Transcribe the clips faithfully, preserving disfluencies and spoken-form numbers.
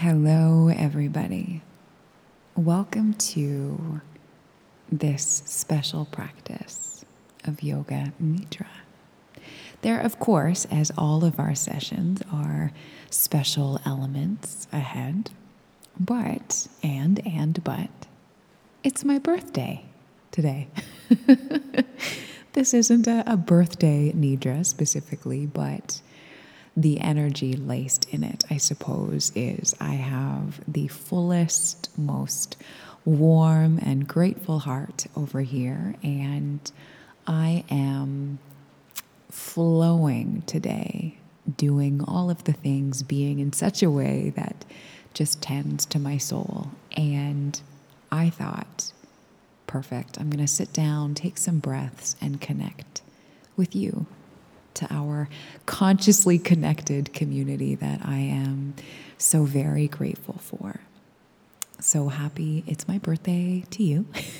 Hello, everybody. Welcome to this special practice of Yoga Nidra. There, of course, as all of our sessions, are special elements ahead, but, and, and, but, it's my birthday today. This isn't a, a birthday Nidra specifically, but the energy laced in it, I suppose, is I have the fullest, most warm and grateful heart over here, and I am flowing today, doing all of the things, being in such a way that just tends to my soul. And I thought, perfect, I'm going to sit down, take some breaths, and connect with you, to our consciously connected community that I am so very grateful for. So happy it's my birthday to you.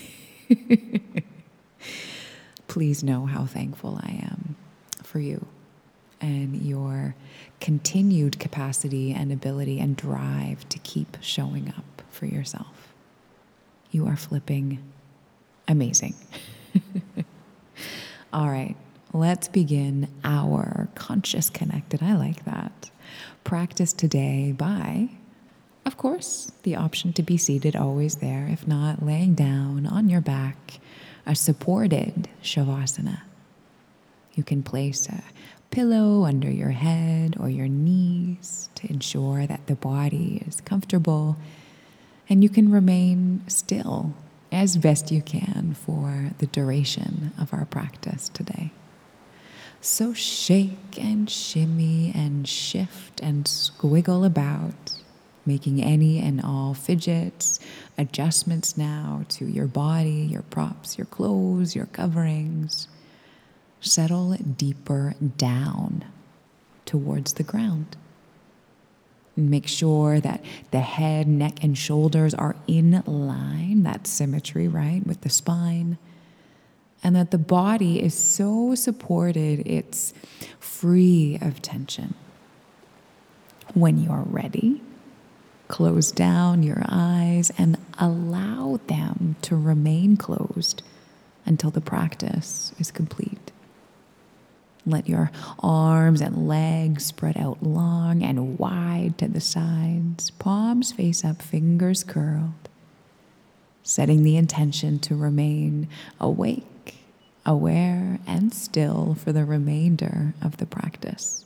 Please know how thankful I am for you and your continued capacity and ability and drive to keep showing up for yourself. You are flipping amazing. All right. Let's begin our conscious connected, I like that, practice today by, of course, the option to be seated, always there. If not, laying down on your back, a supported Shavasana. You can place a pillow under your head or your knees to ensure that the body is comfortable, and you can remain still as best you can for the duration of our practice today. So shake and shimmy and shift and squiggle about, making any and all fidgets, adjustments now to your body, your props, your clothes, your coverings. Settle deeper down towards the ground. Make sure that the head, neck, and shoulders are in line, that symmetry, right, with the spine. And that the body is so supported, it's free of tension. When you're ready, close down your eyes and allow them to remain closed until the practice is complete. Let your arms and legs spread out long and wide to the sides, palms face up, fingers curled, setting the intention to remain awake, aware, and still for the remainder of the practice.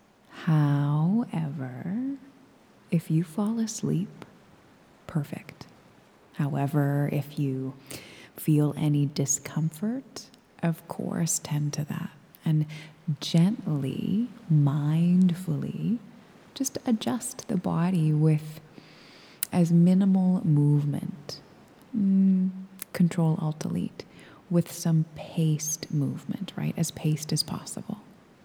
However, if you fall asleep, perfect. However, if you feel any discomfort, of course, tend to that. And gently, mindfully, just adjust the body with as minimal movement. Mm, Control, Alt, Delete. With some paced movement, right? As paced as possible.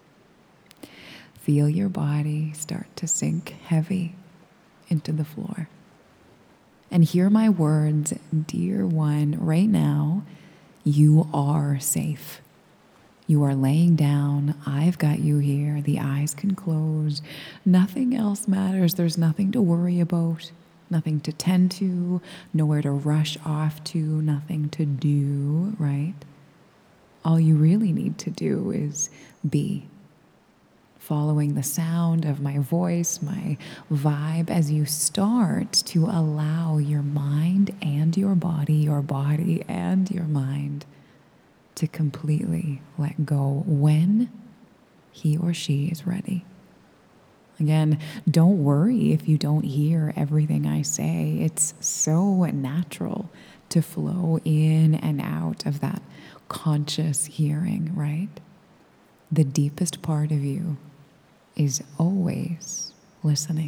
Feel your body start to sink heavy into the floor. And hear my words, dear one, right now, you are safe. You are laying down. I've got you here. The eyes can close. Nothing else matters. There's nothing to worry about. Nothing to tend to, nowhere to rush off to, nothing to do, right? All you really need to do is be. Following the sound of my voice, my vibe, as you start to allow your mind and your body, your body and your mind to completely let go when he or she is ready. Again, don't worry if you don't hear everything I say. It's so natural to flow in and out of that conscious hearing, right? The deepest part of you is always listening.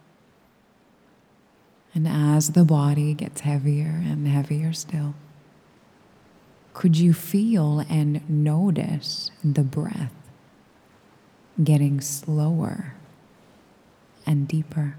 And as the body gets heavier and heavier still, could you feel and notice the breath getting slower and deeper?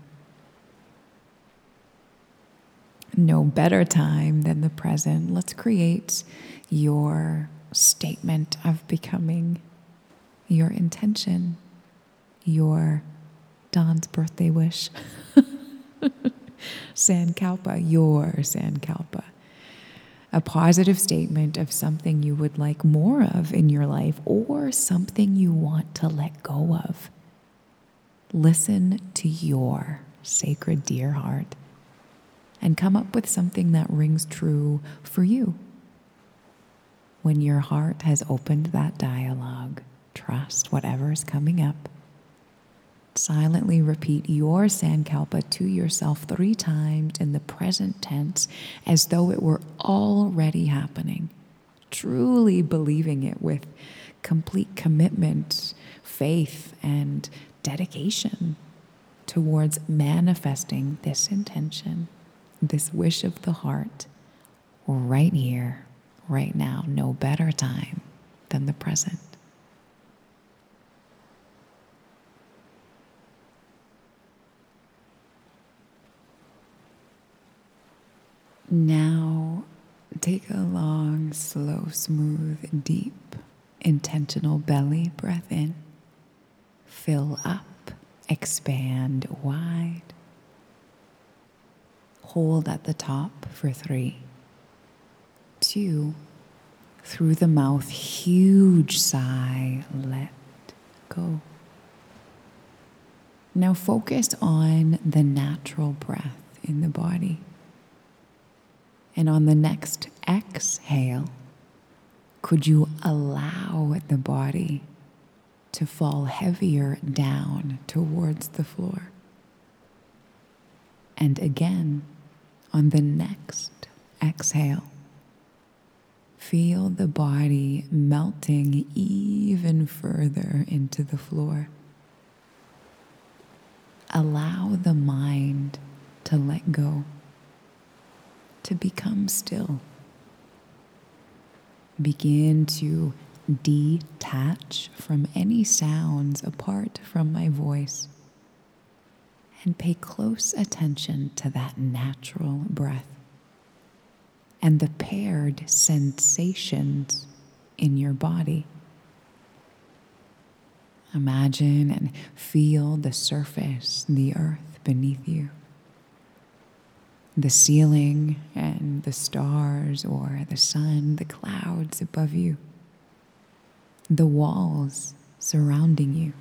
No better time than the present. Let's create your statement of becoming, your intention, your Dawn's birthday wish. Sankalpa, your Sankalpa. A positive statement of something you would like more of in your life or something you want to let go of. Listen to your sacred dear heart and come up with something that rings true for you. When your heart has opened that dialogue, trust whatever is coming up. Silently repeat your Sankalpa to yourself three times in the present tense as though it were already happening, truly believing it with complete commitment, faith, and dedication towards manifesting this intention, this wish of the heart, right here, right now. No better time than the present. Now, take a long, slow, smooth, deep, intentional belly breath in. Fill up, expand wide. Hold at the top for three, two, through the mouth, huge sigh, let go. Now focus on the natural breath in the body. And on the next exhale, could you allow the body to fall heavier down towards the floor? And again, on the next exhale, feel the body melting even further into the floor. Allow the mind to let go, to become still. Begin to detach from any sounds apart from my voice and pay close attention to that natural breath and the paired sensations in your body. Imagine and feel the surface, the earth beneath you, the ceiling and the stars or the sun, the clouds above you, the walls surrounding you.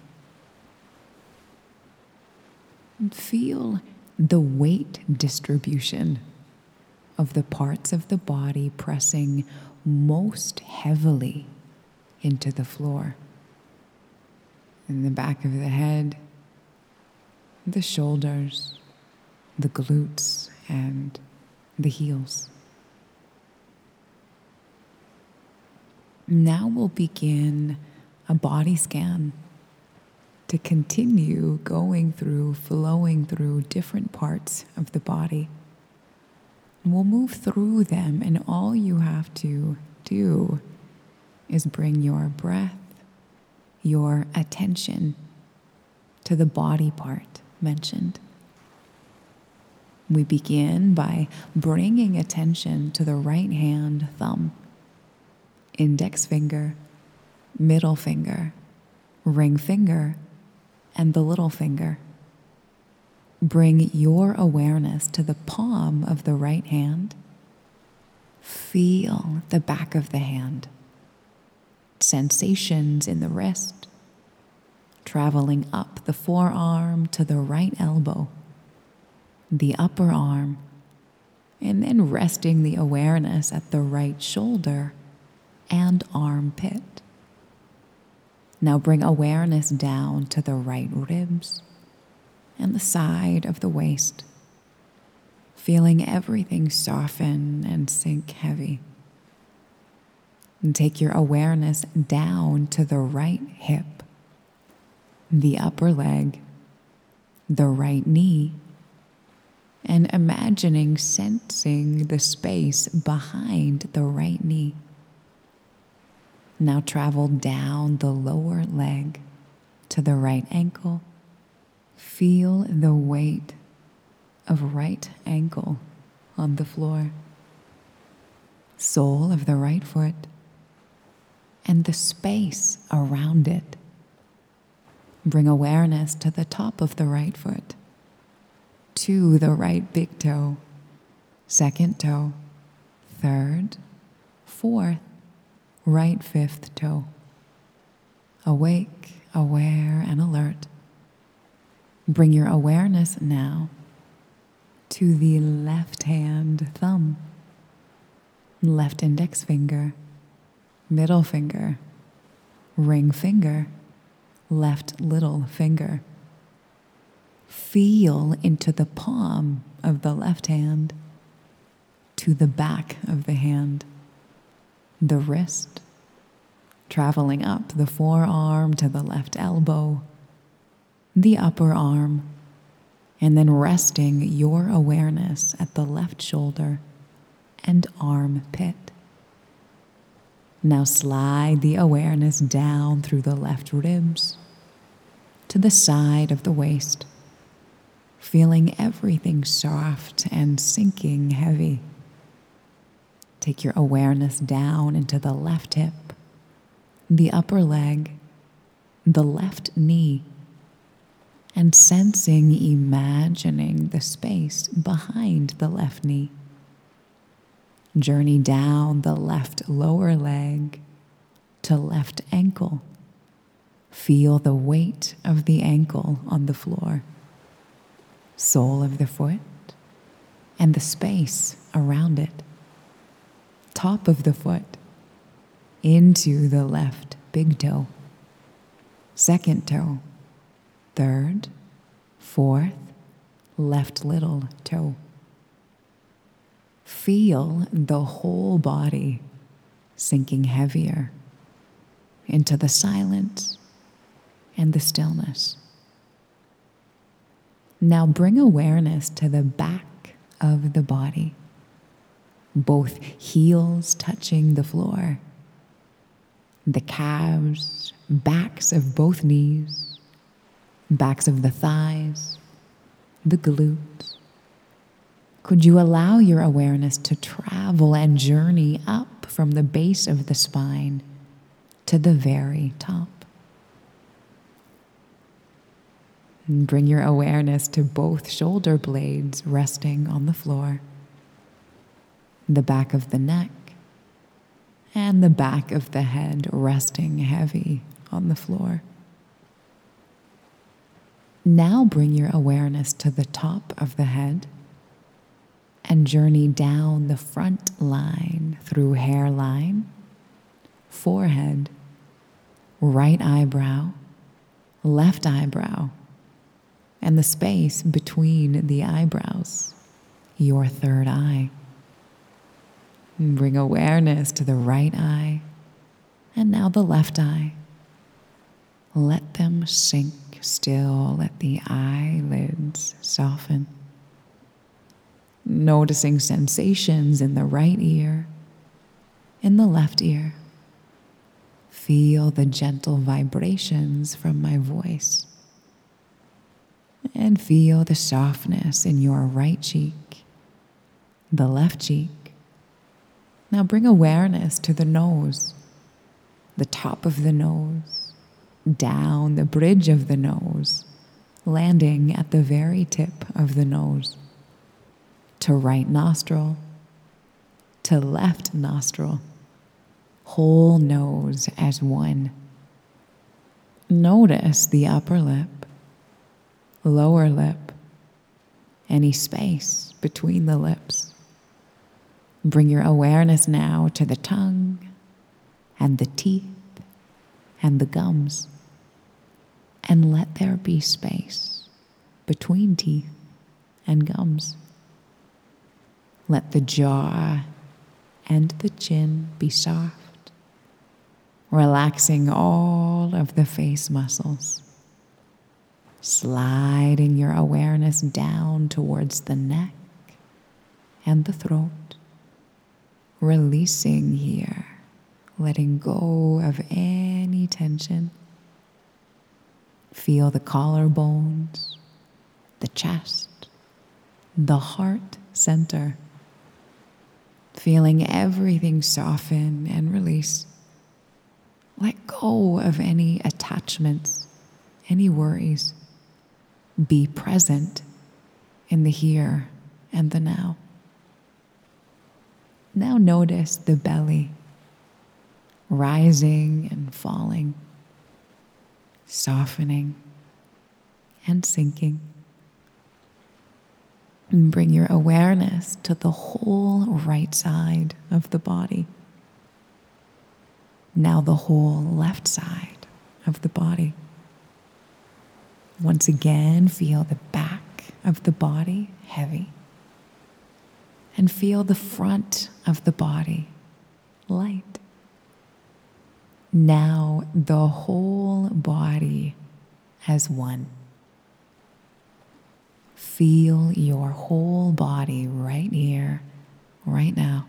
And feel the weight distribution of the parts of the body pressing most heavily into the floor. In the back of the head, the shoulders, the glutes, and the heels. Now we'll begin a body scan to continue going through, flowing through different parts of the body. And we'll move through them, and all you have to do is bring your breath, your attention to the body part mentioned. We begin by bringing attention to the right hand thumb, index finger, middle finger, ring finger, and the little finger. Bring your awareness to the palm of the right hand. Feel the back of the hand, sensations in the wrist, traveling up the forearm to the right elbow, the upper arm, and then resting the awareness at the right shoulder and armpit. Now bring awareness down to the right ribs and the side of the waist, feeling everything soften and sink heavy. And take your awareness down to the right hip, the upper leg, the right knee, and imagining sensing the space behind the right knee. Now travel down the lower leg to the right ankle. Feel the weight of right ankle on the floor, sole of the right foot, and the space around it. Bring awareness to the top of the right foot, to the right big toe, second toe, third, fourth, right fifth toe. Awake, aware, and alert. Bring your awareness now to the left hand thumb, left index finger, middle finger, ring finger, left little finger. Feel into the palm of the left hand, to the back of the hand, the wrist, traveling up the forearm to the left elbow, the upper arm, and then resting your awareness at the left shoulder and armpit. Now slide the awareness down through the left ribs to the side of the waist, feeling everything soft and sinking heavy. Take your awareness down into the left hip, the upper leg, the left knee, and sensing, imagining the space behind the left knee. Journey down the left lower leg to left ankle. Feel the weight of the ankle on the floor, sole of the foot, and the space around it. Top of the foot into the left big toe, second toe, third, fourth, left little toe. Feel the whole body sinking heavier into the silence and the stillness. Now bring awareness to the back of the body, both heels touching the floor, the calves, backs of both knees, backs of the thighs, the glutes. Could you allow your awareness to travel and journey up from the base of the spine to the very top? And bring your awareness to both shoulder blades resting on the floor, the back of the neck, and the back of the head resting heavy on the floor. Now bring your awareness to the top of the head and journey down the front line through hairline, forehead, right eyebrow, left eyebrow, and the space between the eyebrows, your third eye. Bring awareness to the right eye and now the left eye. Let them sink still, let the eyelids soften. Noticing sensations in the right ear, in the left ear. Feel the gentle vibrations from my voice. And feel the softness in your right cheek, the left cheek. Now bring awareness to the nose, the top of the nose, down the bridge of the nose, landing at the very tip of the nose, to right nostril, to left nostril, whole nose as one. Notice the upper lip, lower lip, any space between the lips. Bring your awareness now to the tongue and the teeth and the gums, and let there be space between teeth and gums. Let the jaw and the chin be soft, relaxing all of the face muscles, sliding your awareness down towards the neck and the throat, releasing here, letting go of any tension. Feel the collarbones, the chest, the heart center, feeling everything soften and release. Let go of any attachments, any worries. Be present in the here and the now. Now notice the belly rising and falling, softening and sinking. And bring your awareness to the whole right side of the body. Now the whole left side of the body. Once again, feel the back of the body heavy. And feel the front of the body light. Now the whole body as one. Feel your whole body right here, right now.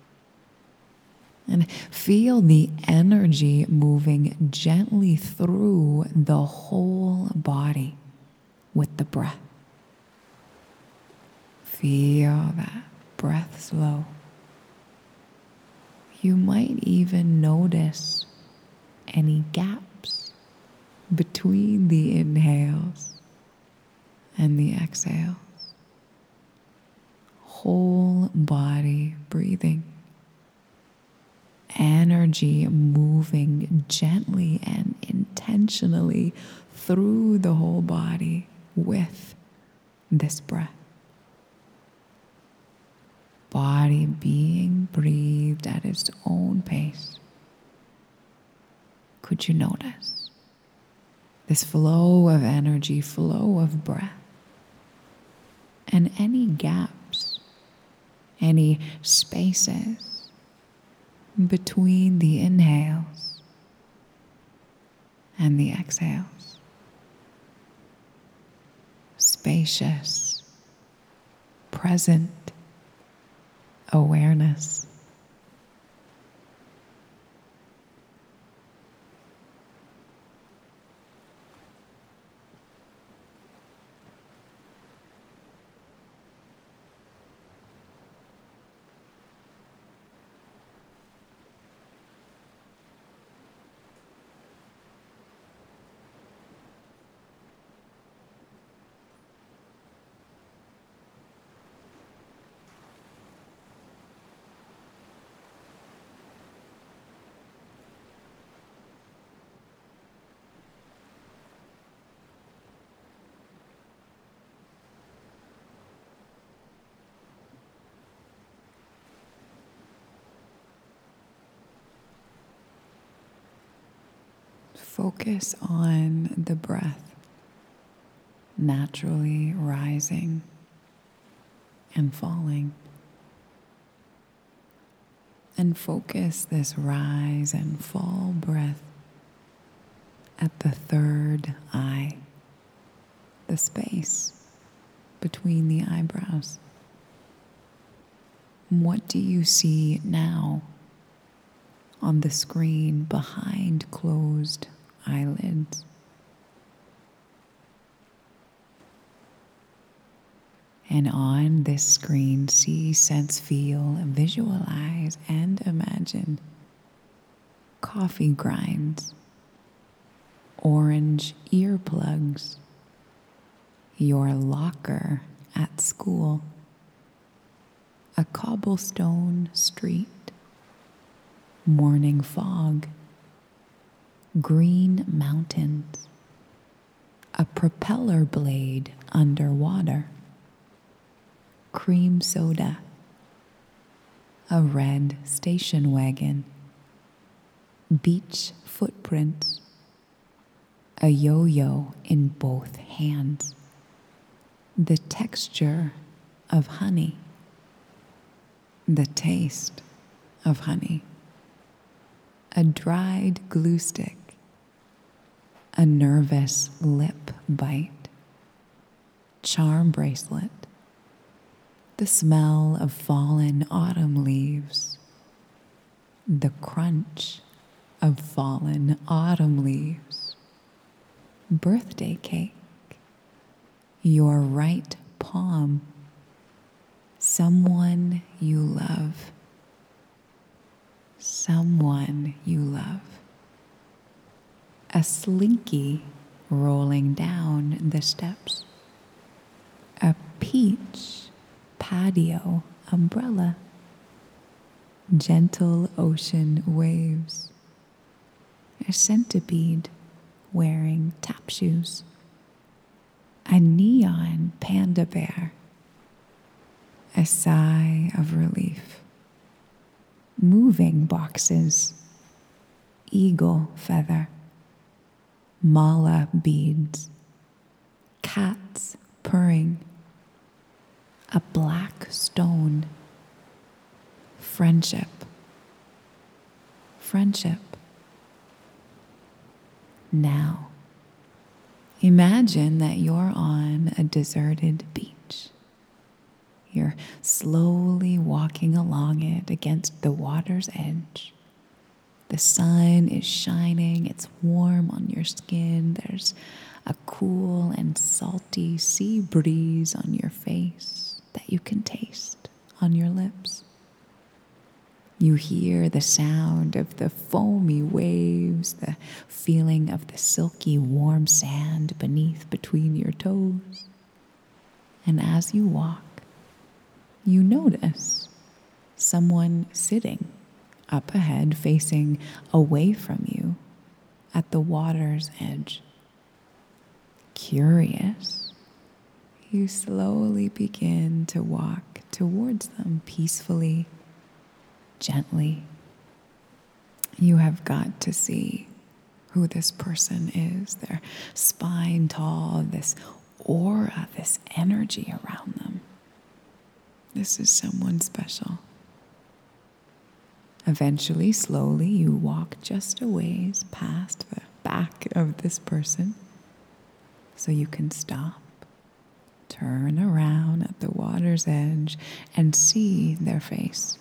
And feel the energy moving gently through the whole body with the breath. Feel that breath flow. You might even notice any gaps between the inhales and the exhales. Whole body breathing. Energy moving gently and intentionally through the whole body with this breath. Body being breathed at its own pace. Could you notice this flow of energy, flow of breath? And any gaps, any spaces between the inhales and the exhales. Spacious, present awareness. Focus on the breath naturally rising and falling. And focus this rise and fall breath at the third eye, the space between the eyebrows. What do you see now on the screen behind closed eyelids? And on this screen, see, sense, feel, visualize, and imagine coffee grinds, orange earplugs, your locker at school, a cobblestone street, morning fog, green mountains, a propeller blade underwater, cream soda, a red station wagon, beach footprints, a yo-yo in both hands, the texture of honey, the taste of honey, a dried glue stick, a nervous lip bite, charm bracelet, the smell of fallen autumn leaves, the crunch of fallen autumn leaves, birthday cake, your right palm, someone you love, someone you love, a slinky rolling down the steps, a peach patio umbrella, gentle ocean waves, a centipede wearing tap shoes, a neon panda bear, a sigh of relief, moving boxes, eagle feather, mala beads, cats purring, a black stone, friendship, friendship. Now, imagine that you're on a deserted beach. You're slowly walking along it against the water's edge. The sun is shining, it's warm on your skin. There's a cool and salty sea breeze on your face that you can taste on your lips. You hear the sound of the foamy waves, the feeling of the silky warm sand beneath between your toes. And as you walk, you notice someone sitting up ahead, facing away from you at the water's edge. Curious, you slowly begin to walk towards them peacefully, gently. You have got to see who this person is. Their spine tall, this aura, this energy around them. This is someone special. Eventually, slowly, you walk just a ways past the back of this person so you can stop, turn around at the water's edge, and see their face.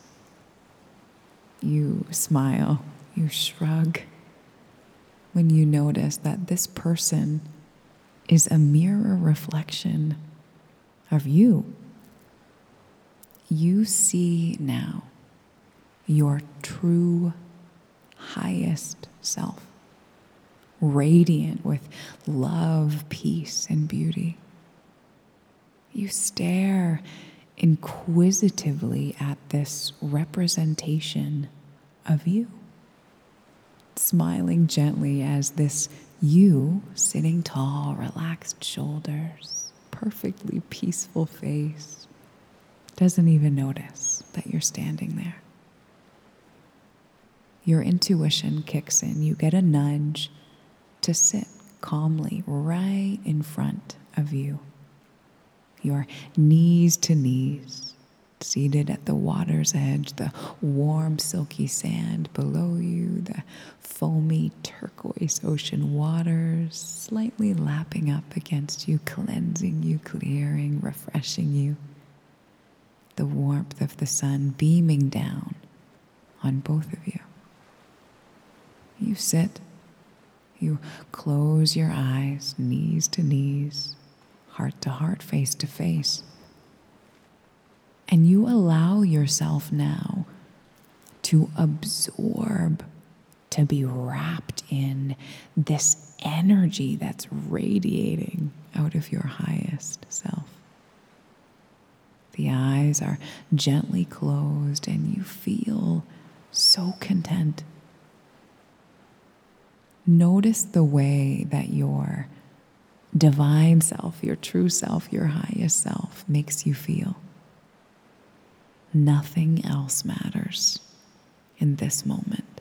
You smile, you shrug when you notice that this person is a mirror reflection of you. You see now your true highest self, radiant with love, peace, and beauty. You stare inquisitively at this representation of you, smiling gently as this you, sitting tall, relaxed shoulders, perfectly peaceful face, doesn't even notice that you're standing there. Your intuition kicks in. You get a nudge to sit calmly right in front of you. Your knees to knees, seated at the water's edge, the warm, silky sand below you, the foamy turquoise ocean waters slightly lapping up against you, cleansing you, clearing, refreshing you. The warmth of the sun beaming down on both of you. You sit, you close your eyes, knees to knees, heart to heart, face to face. And you allow yourself now to absorb, to be wrapped in this energy that's radiating out of your highest self. The eyes are gently closed and you feel so content. Notice the way that your divine self, your true self, your highest self makes you feel. Nothing else matters in this moment.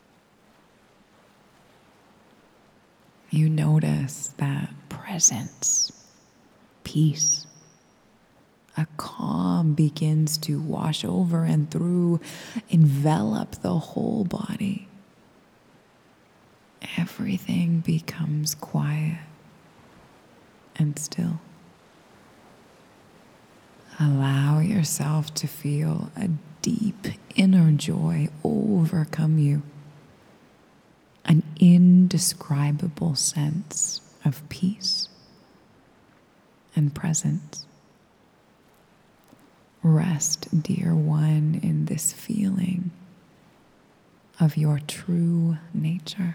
You notice that presence, peace, a calm begins to wash over and through, envelop the whole body. Everything becomes quiet and still. Allow yourself to feel a deep inner joy overcome you, an indescribable sense of peace and presence. Rest, dear one, in this feeling of your true nature.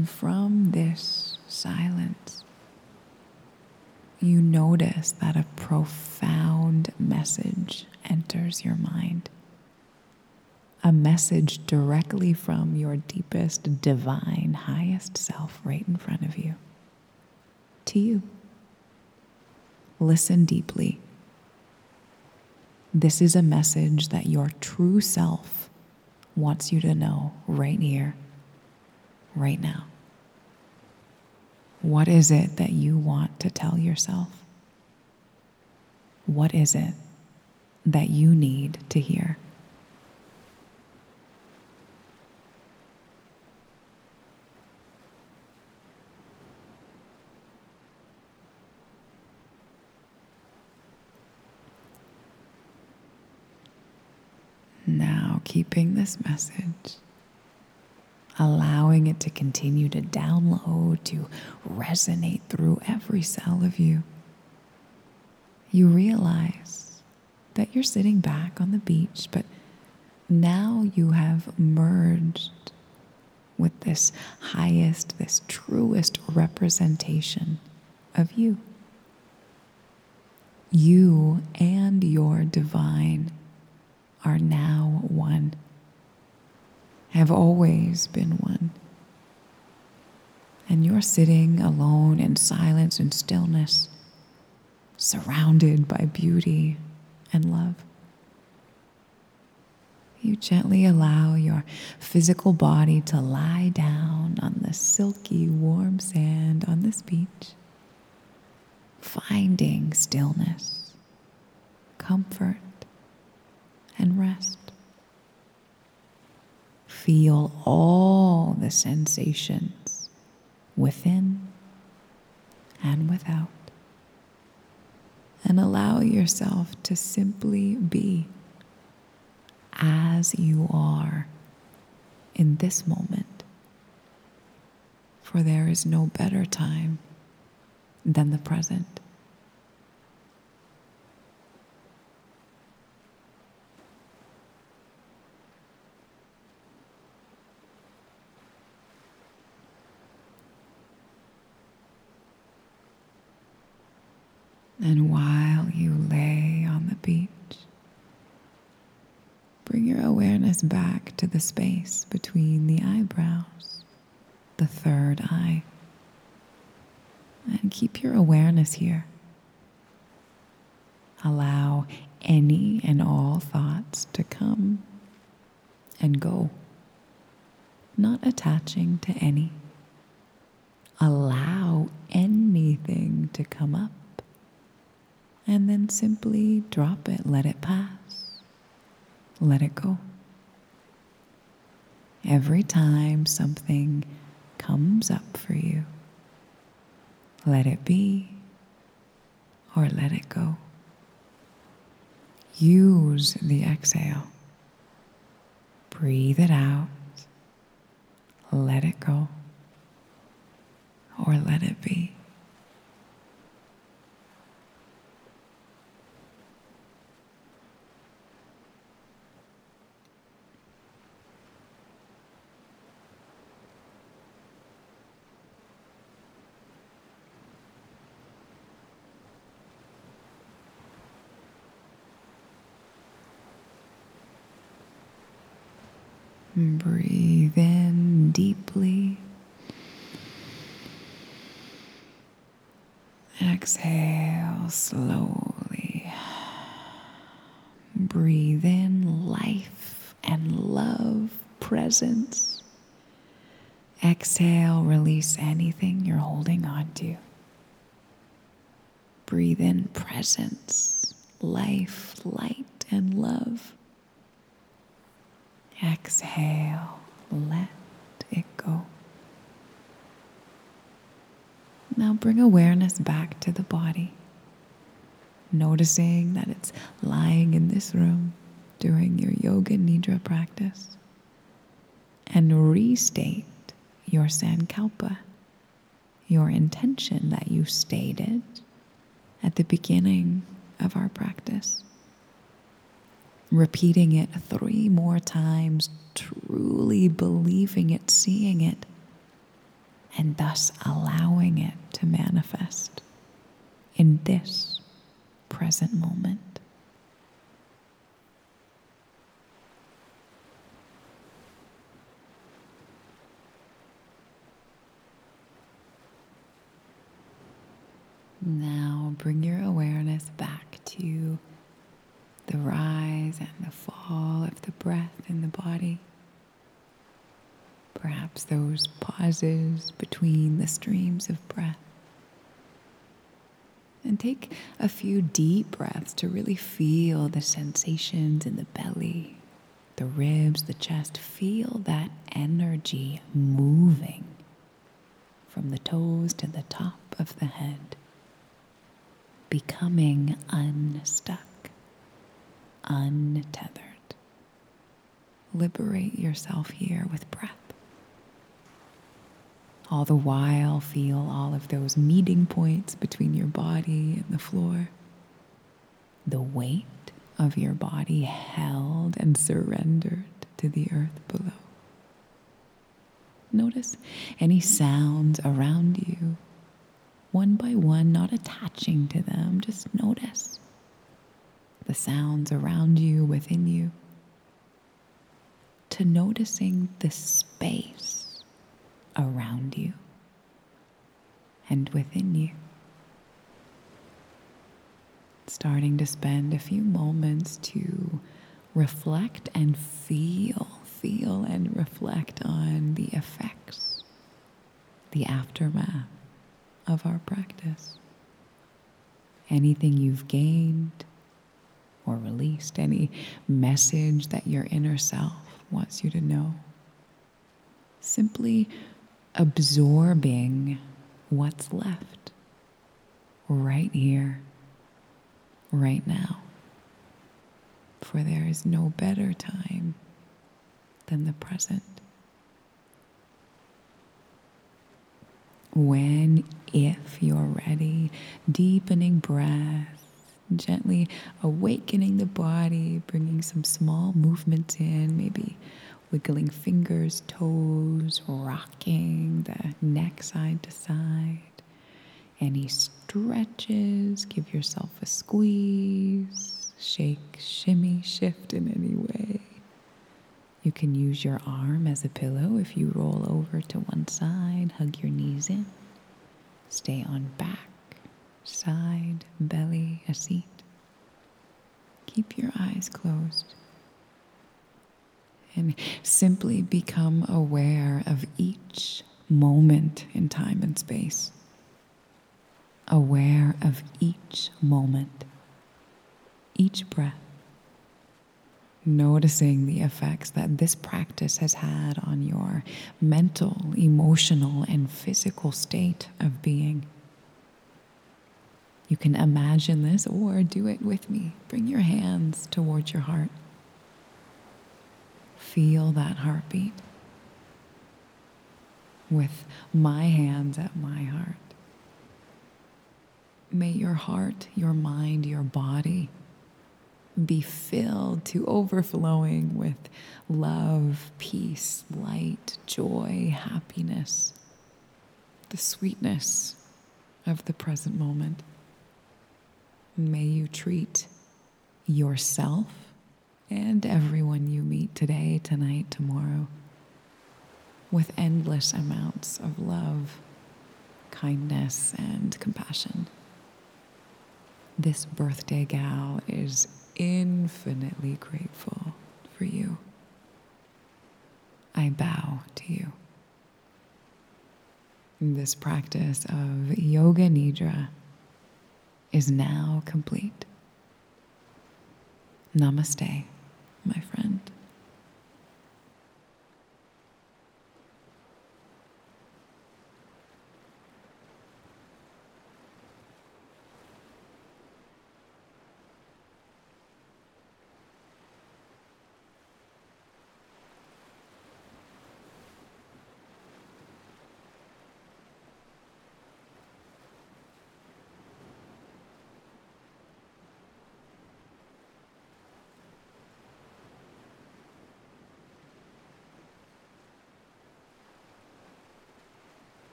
And from this silence, you notice that a profound message enters your mind. A message directly from your deepest, divine, highest self right in front of you. To you. Listen deeply. This is a message that your true self wants you to know right here, right now. What is it that you want to tell yourself? What is it that you need to hear? Now, keeping this message, allowing it to continue to download, to resonate through every cell of you, you realize that you're sitting back on the beach, but now you have merged with this highest, this truest representation of you. You and your divine are now one, have always been one. And you're sitting alone in silence and stillness, surrounded by beauty and love. You gently allow your physical body to lie down on the silky, warm sand on this beach, finding stillness, comfort, and rest. Feel all the sensations within and without, and allow yourself to simply be as you are in this moment. For there is no better time than the present. And while you lay on the beach, bring your awareness back to the space between the eyebrows, the third eye, and keep your awareness here. Allow any and all thoughts to come and go, not attaching to any. Allow anything to come up, and then simply drop it, let it pass, let it go. Every time something comes up for you, let it be or let it go. Use the exhale. Breathe it out, let it go, or let it be. Breathe in deeply. Exhale slowly. Breathe in life and love, presence. Exhale, release anything you're holding on to. Breathe in presence, life, light, and love. Exhale, let it go. Now bring awareness back to the body, noticing that it's lying in this room during your yoga nidra practice, and restate your sankalpa, your intention that you stated at the beginning of our practice. Repeating it three more times, truly believing it, seeing it, and thus allowing it to manifest in this present moment. Now bring your awareness back to the rise and the fall of the breath in the body. Perhaps those pauses between the streams of breath. And take a few deep breaths to really feel the sensations in the belly, the ribs, the chest. Feel that energy moving from the toes to the top of the head, becoming unstuck, untethered. Liberate yourself here with breath. All the while, feel all of those meeting points between your body and the floor. The weight of your body held and surrendered to the earth below. Notice any sounds around you, one by one, not attaching to them. Just notice the sounds around you, within you. To noticing the space around you and within you. Starting to spend a few moments to reflect and feel, feel and reflect on the effects, the aftermath of our practice. Anything you've gained or released, any message that your inner self wants you to know. Simply absorbing what's left right here, right now. For there is no better time than the present. When, if you're ready, deepening breath, gently awakening the body, bringing some small movements in, maybe wiggling fingers, toes, rocking the neck side to side. Any stretches, give yourself a squeeze, shake, shimmy, shift in any way. You can use your arm as a pillow if you roll over to one side, hug your knees in. Stay on back, side, belly, a seat. Keep your eyes closed. And simply become aware of each moment in time and space. Aware of each moment, each breath. Noticing the effects that this practice has had on your mental, emotional, and physical state of being. You can imagine this or do it with me. Bring your hands towards your heart. Feel that heartbeat with my hands at my heart. May your heart, your mind, your body be filled to overflowing with love, peace, light, joy, happiness, the sweetness of the present moment. May you treat yourself and everyone you meet today, tonight, tomorrow, with endless amounts of love, kindness, and compassion. This birthday gal is infinitely grateful for you. I bow to you. This practice of Yoga Nidra is now complete. Namaste, my friend.